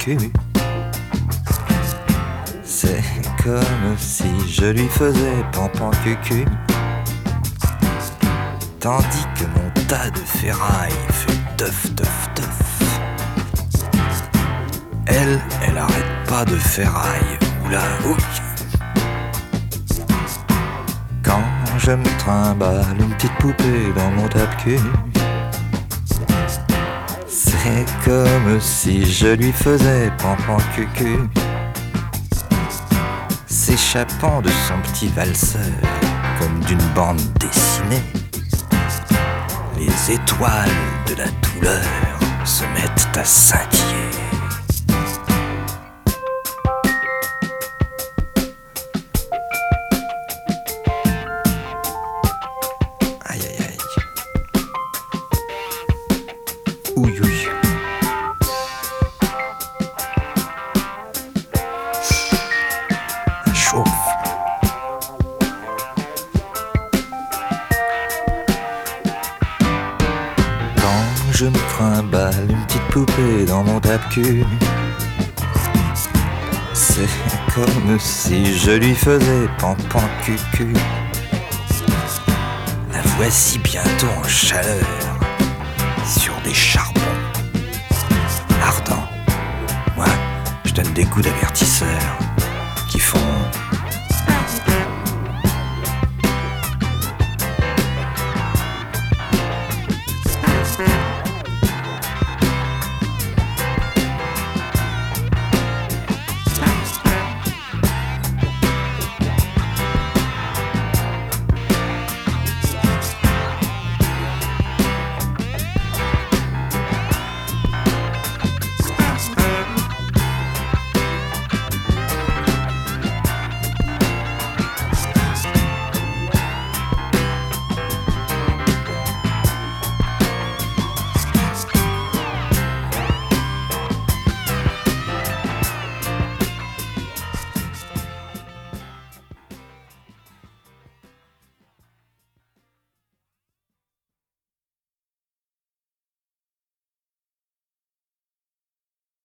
cul. C'est comme si je lui faisais pampan cucu, tandis que mon tas de ferraille fait teuf teuf teuf. Elle arrête pas de ferraille, oula ouïe. Quand je me trimballe une petite poupée dans mon tape-cul, c'est comme si je lui faisais pampan cucu, s'échappant de son petit valseur comme d'une bande dessinée. Les étoiles de la douleur se mettent à scintiller. Aïe aïe aïe. Ouille ouille. Chauffe. Je me trimballe une petite poupée dans mon tape-cul, c'est comme si je lui faisais pampan cucu. La voici bientôt en chaleur sur des charbons ardents. Moi, je donne des coups d'avertisseur.